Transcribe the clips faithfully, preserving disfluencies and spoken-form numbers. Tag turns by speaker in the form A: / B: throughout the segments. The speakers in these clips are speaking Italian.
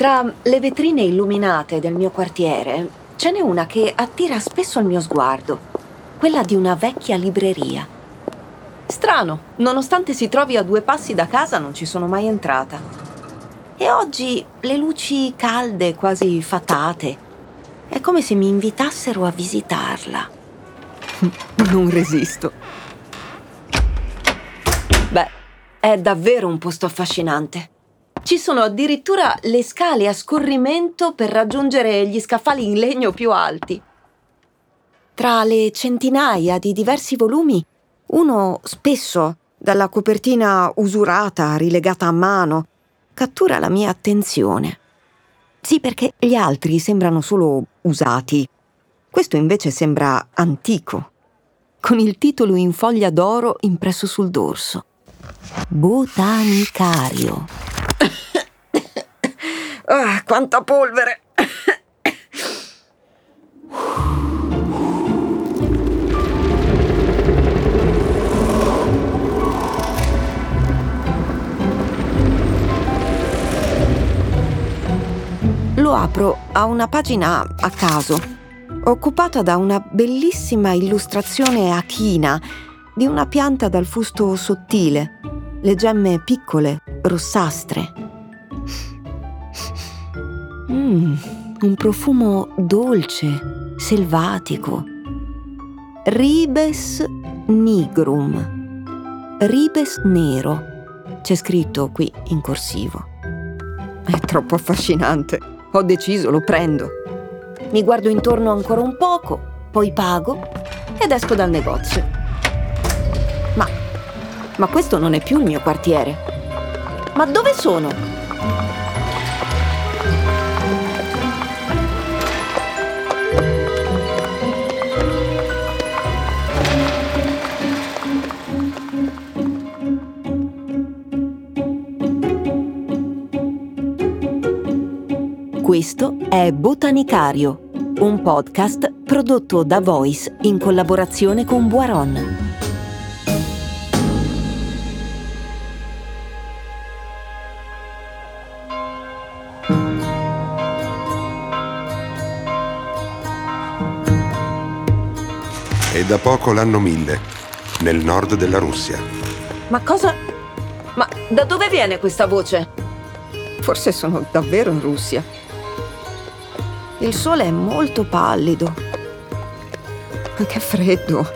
A: Tra le vetrine illuminate del mio quartiere ce n'è una che attira spesso il mio sguardo, quella di una vecchia libreria. Strano, nonostante si trovi a due passi da casa non ci sono mai entrata. E oggi le luci calde, quasi fatate, è come se mi invitassero a visitarla. Non resisto. Beh, è davvero un posto affascinante. Ci sono addirittura le scale a scorrimento per raggiungere gli scaffali in legno più alti. Tra le centinaia di diversi volumi, uno spesso, dalla copertina usurata, rilegata a mano, cattura la mia attenzione. Sì, perché gli altri sembrano solo usati. Questo invece sembra antico, con il titolo in foglia d'oro impresso sul dorso. Botanicario. Ah, quanta polvere! Lo apro a una pagina a caso, occupata da una bellissima illustrazione a china di una pianta dal fusto sottile, le gemme piccole, rossastre. Mm, un profumo dolce, selvatico. Ribes nigrum. Ribes nero. C'è scritto qui in corsivo. È troppo affascinante. Ho deciso, lo prendo. Mi guardo intorno ancora un poco, poi pago ed esco dal negozio. Ma, ma questo non è più il mio quartiere. Ma dove sono? Questo è Botanicario, un podcast prodotto da Voice in collaborazione con Boiron.
B: È da poco l'anno mille, nel nord della Russia.
A: Ma cosa? Ma da dove viene questa voce? Forse sono davvero in Russia. Il sole è molto pallido. Che freddo.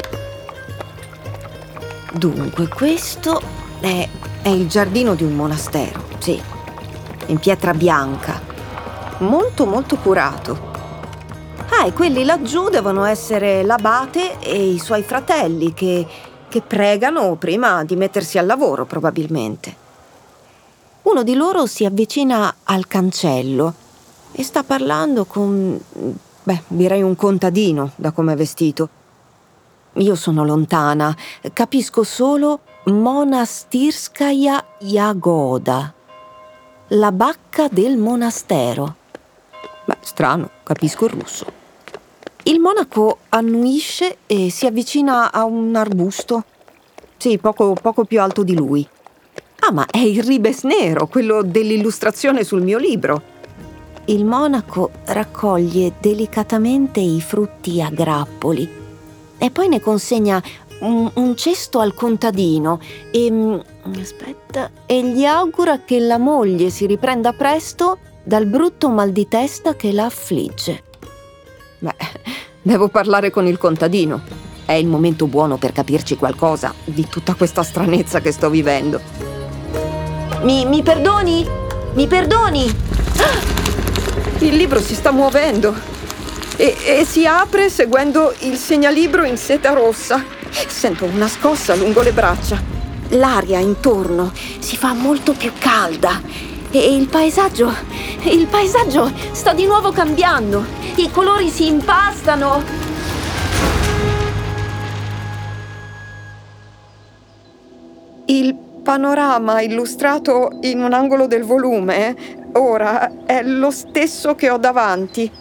A: Dunque, questo è, è il giardino di un monastero, sì, in pietra bianca. Molto, molto curato. Ah, e quelli laggiù devono essere l'abate e i suoi fratelli che, che pregano prima di mettersi al lavoro, probabilmente. Uno di loro si avvicina al cancello e sta parlando con, beh, direi un contadino, da come è vestito. Io sono lontana, capisco solo Monastirskaya Yagoda, la bacca del monastero. Beh, strano, capisco il russo. Il monaco annuisce e si avvicina a un arbusto. Sì, poco, poco più alto di lui. Ah, ma è il ribes nero, quello dell'illustrazione sul mio libro. Il monaco raccoglie delicatamente i frutti a grappoli e poi ne consegna un, un cesto al contadino e, aspetta, e gli augura che la moglie si riprenda presto dal brutto mal di testa che la affligge. Beh, devo parlare con il contadino. È il momento buono per capirci qualcosa di tutta questa stranezza che sto vivendo. Mi, mi perdoni? Mi perdoni? Ah! Il libro si sta muovendo e, e si apre seguendo il segnalibro in seta rossa. Sento una scossa lungo le braccia. L'aria intorno si fa molto più calda e il paesaggio, il paesaggio sta di nuovo cambiando. I colori si impastano. Il panorama illustrato in un angolo del volume ora è lo stesso che ho davanti.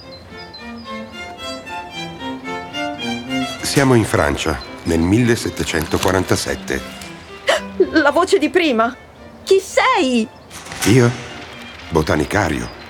B: Siamo in Francia, nel millesettecentoquarantasette.
A: La voce di prima? Chi sei?
B: Io? Botanicario.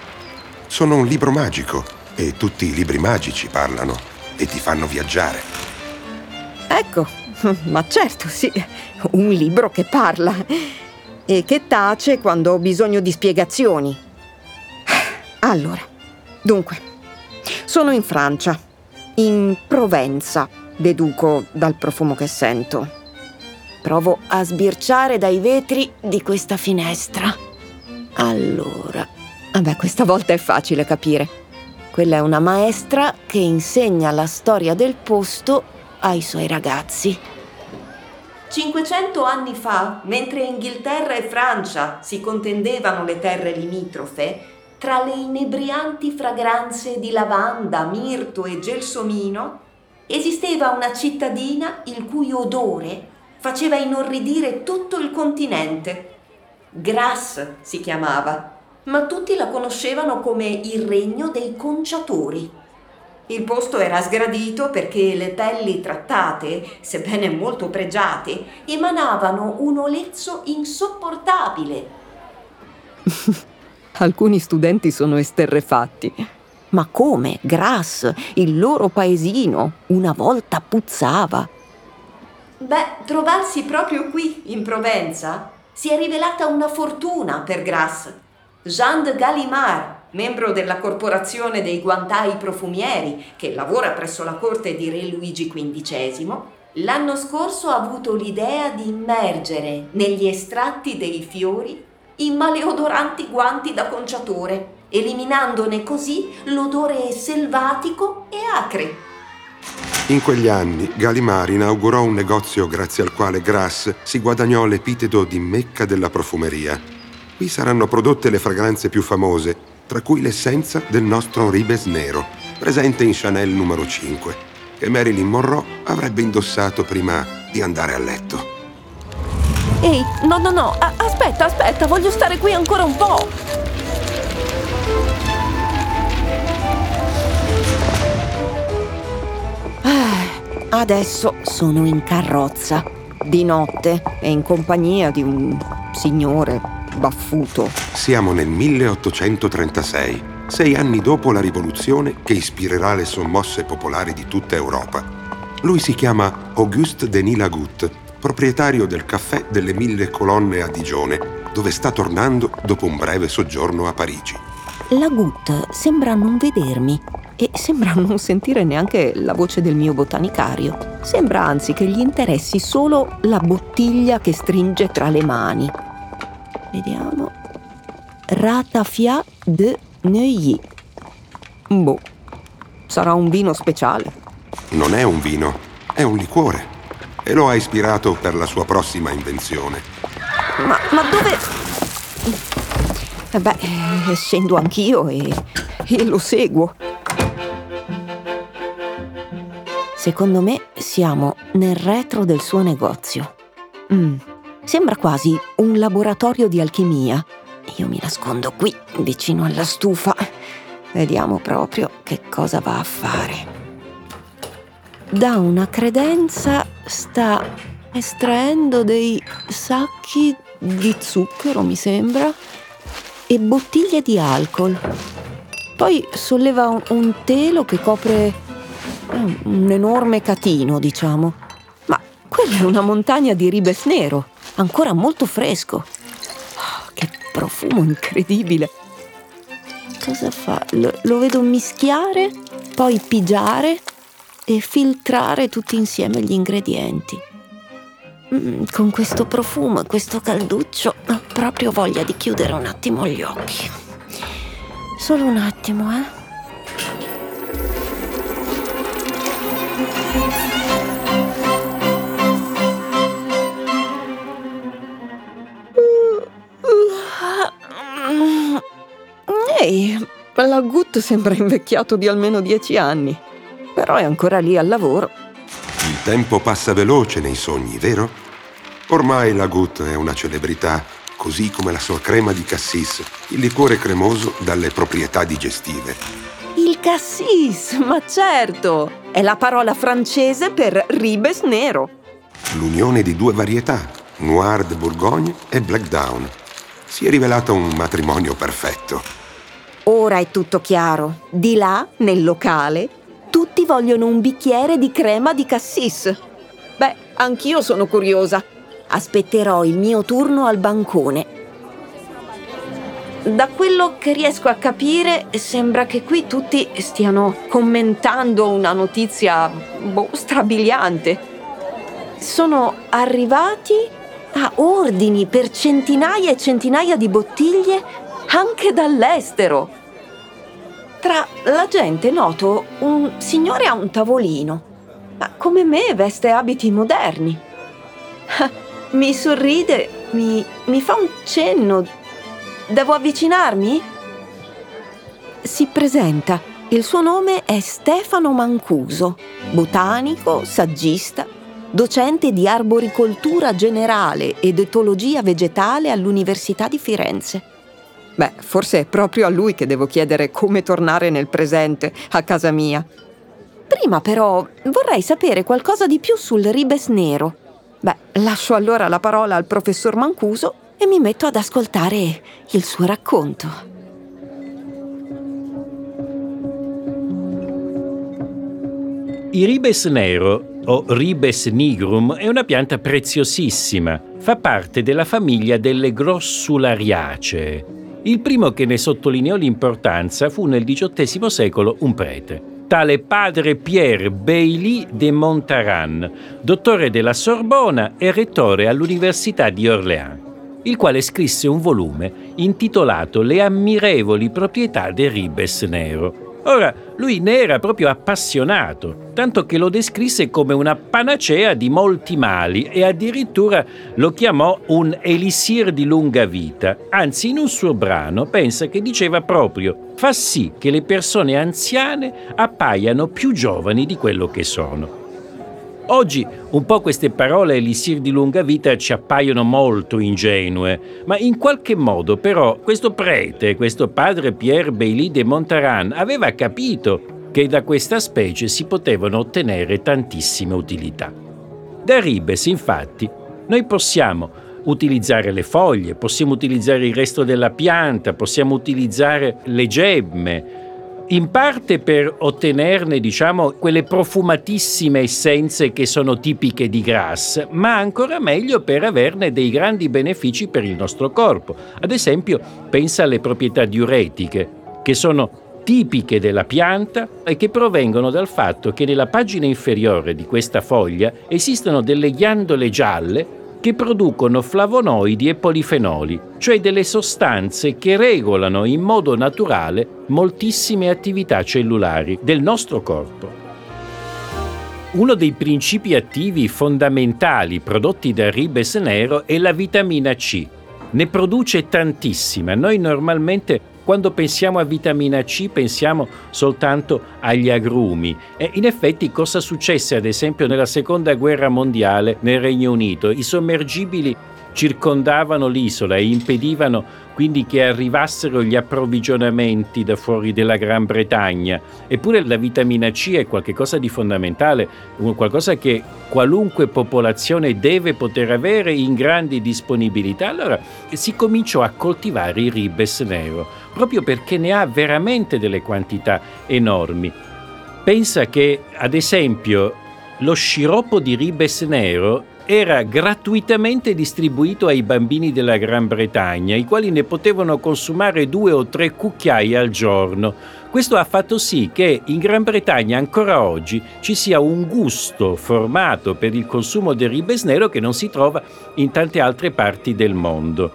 B: Sono un libro magico e tutti i libri magici parlano e ti fanno viaggiare.
A: Ecco, ma certo, sì, un libro che parla e che tace quando ho bisogno di spiegazioni. Allora, dunque, sono in Francia, in Provenza, deduco dal profumo che sento. Provo a sbirciare dai vetri di questa finestra. Allora, vabbè, questa volta è facile capire. Quella è una maestra che insegna la storia del posto ai suoi ragazzi. cinquecento anni fa, mentre Inghilterra e Francia si contendevano le terre limitrofe, tra le inebrianti fragranze di lavanda, mirto e gelsomino, esisteva una cittadina il cui odore faceva inorridire tutto il continente. Grasse si chiamava, ma tutti la conoscevano come il regno dei conciatori. Il posto era sgradito perché le pelli trattate, sebbene molto pregiate, emanavano un olezzo insopportabile. Alcuni studenti sono esterrefatti. Ma come? Grasse, il loro paesino, una volta puzzava. Beh, trovarsi proprio qui, in Provenza, si è rivelata una fortuna per Grasse. Jean de Gallimard, membro della corporazione dei guantai profumieri che lavora presso la corte di Re Luigi quindicesimo, l'anno scorso ha avuto l'idea di immergere negli estratti dei fiori i maleodoranti guanti da conciatore, eliminandone così l'odore selvatico e acre.
B: In quegli anni Gallimard inaugurò un negozio grazie al quale Grasse si guadagnò l'epiteto di Mecca della profumeria. Qui saranno prodotte le fragranze più famose, tra cui l'essenza del nostro Ribes Nero, presente in Chanel numero cinque, che Marilyn Monroe avrebbe indossato prima di andare a letto.
A: Ehi, no, no, no, a- aspetta, aspetta, voglio stare qui ancora un po'. Ah, adesso sono in carrozza, di notte e in compagnia di un signore baffuto.
B: Siamo nel milleottocentotrentasei, sei anni dopo la rivoluzione che ispirerà le sommosse popolari di tutta Europa. Lui si chiama Auguste Denis Lagoutte, proprietario del caffè delle Mille Colonne a Digione, dove sta tornando dopo un breve soggiorno a Parigi.
A: Lagoutte sembra non vedermi e sembra non sentire neanche la voce del mio botanicario. Sembra anzi che gli interessi solo la bottiglia che stringe tra le mani. Vediamo. Ratafia de Neuilly. Boh, sarà un vino speciale.
B: Non è un vino, è un liquore. E lo ha ispirato per la sua prossima invenzione.
A: Ma, ma dove... Eh beh, eh, scendo anch'io e, e lo seguo. Secondo me siamo nel retro del suo negozio. Mm, sembra quasi un laboratorio di alchimia. Io mi nascondo qui, vicino alla stufa. Vediamo proprio che cosa va a fare. Da una credenza sta estraendo dei sacchi di zucchero, mi sembra, e bottiglie di alcol. Poi solleva un, un telo che copre un enorme catino, diciamo. Ma quella è una montagna di Ribes Nero, ancora molto fresco. Oh, che profumo incredibile! Cosa fa? Lo, lo vedo mischiare, poi pigiare e filtrare tutti insieme gli ingredienti. Mm, con questo profumo e questo calduccio ho proprio voglia di chiudere un attimo gli occhi. Solo un attimo, eh? Ehi, Lagoutte sembra invecchiato di almeno dieci anni. Però è ancora lì al lavoro.
B: Il tempo passa veloce nei sogni, vero? Ormai Lagoutte è una celebrità, così come la sua crema di cassis, il liquore cremoso dalle proprietà digestive.
A: Il cassis, ma certo! È la parola francese per Ribes Nero.
B: L'unione di due varietà, Noir de Bourgogne e Black Down. Si è rivelato un matrimonio perfetto.
A: Ora è tutto chiaro. Di là, nel locale, tutti vogliono un bicchiere di crema di cassis. Beh, anch'io sono curiosa. Aspetterò il mio turno al bancone. Da quello che riesco a capire, sembra che qui tutti stiano commentando una notizia boh, strabiliante. Sono arrivati a ordini per centinaia e centinaia di bottiglie anche dall'estero. Tra la gente noto un signore a un tavolino, ma come me veste abiti moderni. Mi sorride, mi, mi fa un cenno. Devo avvicinarmi? Si presenta. Il suo nome è Stefano Mancuso, botanico, saggista, docente di arboricoltura generale ed etologia vegetale all'Università di Firenze. Beh, forse è proprio a lui che devo chiedere come tornare nel presente, a casa mia. Prima però vorrei sapere qualcosa di più sul ribes nero. Beh, lascio allora la parola al professor Mancuso e mi metto ad ascoltare il suo racconto.
C: Il ribes nero, o Ribes nigrum, è una pianta preziosissima. Fa parte della famiglia delle grossulariacee. Il primo che ne sottolineò l'importanza fu nel diciottesimo secolo un prete, tale padre Pierre Bailly de Montaran, dottore della Sorbona e rettore all'Università di Orléans, il quale scrisse un volume intitolato Le ammirevoli proprietà del ribes nero. Ora, lui ne era proprio appassionato, tanto che lo descrisse come una panacea di molti mali e addirittura lo chiamò un elisir di lunga vita. Anzi, in un suo brano pensa che diceva proprio: fa sì che le persone anziane appaiano più giovani di quello che sono. Oggi un po' queste parole elisir di lunga vita ci appaiono molto ingenue, ma in qualche modo però questo prete, questo padre Pierre Bailly de Montaran, aveva capito che da questa specie si potevano ottenere tantissime utilità. Da ribes, infatti, noi possiamo utilizzare le foglie, possiamo utilizzare il resto della pianta, possiamo utilizzare le gemme, in parte per ottenerne, diciamo, quelle profumatissime essenze che sono tipiche di Grasse, ma ancora meglio per averne dei grandi benefici per il nostro corpo. Ad esempio, pensa alle proprietà diuretiche, che sono tipiche della pianta e che provengono dal fatto che nella pagina inferiore di questa foglia esistono delle ghiandole gialle che producono flavonoidi e polifenoli, cioè delle sostanze che regolano in modo naturale moltissime attività cellulari del nostro corpo. Uno dei principi attivi fondamentali prodotti dal ribes nero è la vitamina C. Ne produce tantissima. Noi normalmente quando pensiamo a vitamina C pensiamo soltanto agli agrumi e in effetti cosa successe ad esempio nella seconda guerra mondiale nel Regno Unito? I sommergibili circondavano l'isola e impedivano quindi che arrivassero gli approvvigionamenti da fuori della Gran Bretagna. Eppure la vitamina C è qualcosa di fondamentale, qualcosa che qualunque popolazione deve poter avere in grandi disponibilità. Allora si cominciò a coltivare il ribes nero, proprio perché ne ha veramente delle quantità enormi. Pensa che, ad esempio, lo sciroppo di ribes nero era gratuitamente distribuito ai bambini della Gran Bretagna, i quali ne potevano consumare due o tre cucchiai al giorno. Questo ha fatto sì che in Gran Bretagna ancora oggi ci sia un gusto formato per il consumo del ribes nero che non si trova in tante altre parti del mondo.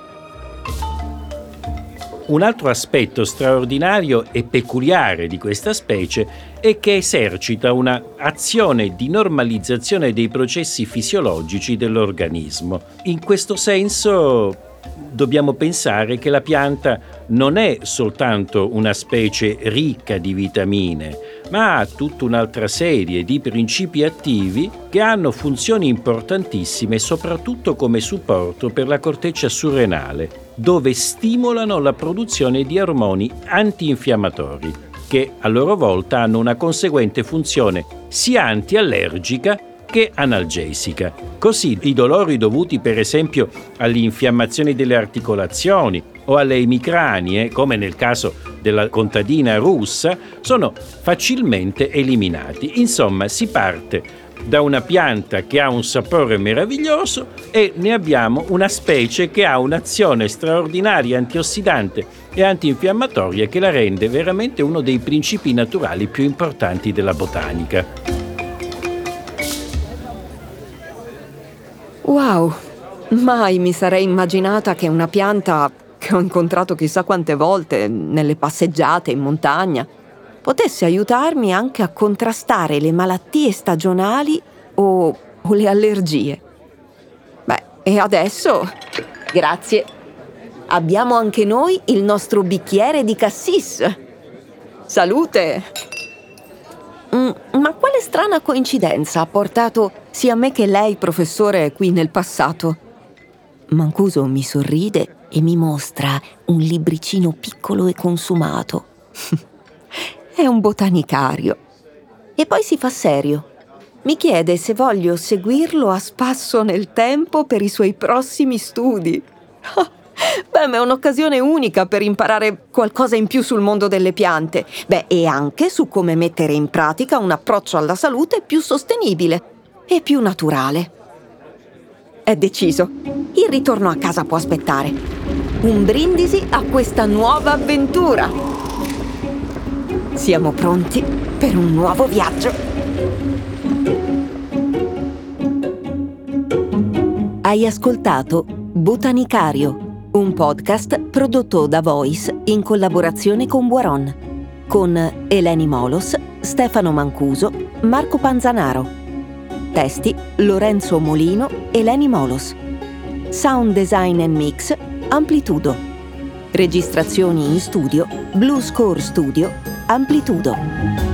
C: Un altro aspetto straordinario e peculiare di questa specie è che esercita una azione di normalizzazione dei processi fisiologici dell'organismo. In questo senso dobbiamo pensare che la pianta non è soltanto una specie ricca di vitamine, ma ha tutta un'altra serie di principi attivi che hanno funzioni importantissime, soprattutto come supporto per la corteccia surrenale, dove stimolano la produzione di ormoni antinfiammatori, che a loro volta hanno una conseguente funzione sia antiallergica che analgesica. Così i dolori dovuti per esempio alle infiammazioni delle articolazioni o alle emicranie, come nel caso della contadina russa sono facilmente eliminati. Insomma, si parte da una pianta che ha un sapore meraviglioso e ne abbiamo una specie che ha un'azione straordinaria antiossidante e antinfiammatoria che la rende veramente uno dei principi naturali più importanti della botanica.
A: Wow, mai mi sarei immaginata che una pianta che ho incontrato chissà quante volte nelle passeggiate in montagna potesse aiutarmi anche a contrastare le malattie stagionali o, o le allergie. Beh, e adesso, grazie, abbiamo anche noi il nostro bicchiere di cassis. Salute! Mm, ma quale strana coincidenza ha portato sia me che lei, professore, qui nel passato? Mancuso mi sorride e mi mostra un libricino piccolo e consumato. È un botanicario. E poi si fa serio. Mi chiede se voglio seguirlo a spasso nel tempo per i suoi prossimi studi. Beh, ma è un'occasione unica per imparare qualcosa in più sul mondo delle piante. Beh, e anche su come mettere in pratica un approccio alla salute più sostenibile e più naturale. È deciso. Il ritorno a casa può aspettare. Un brindisi a questa nuova avventura. Siamo pronti per un nuovo viaggio. Hai ascoltato Botanicario, un podcast prodotto da Voice in collaborazione con Boiron, con Eleni Molos, Stefano Mancuso, Marco Panzanaro. Testi Lorenzo Molino, Eleni Molos. Sound design and mix Amplitudo. Registrazioni in studio Blue Score Studio Amplitudo.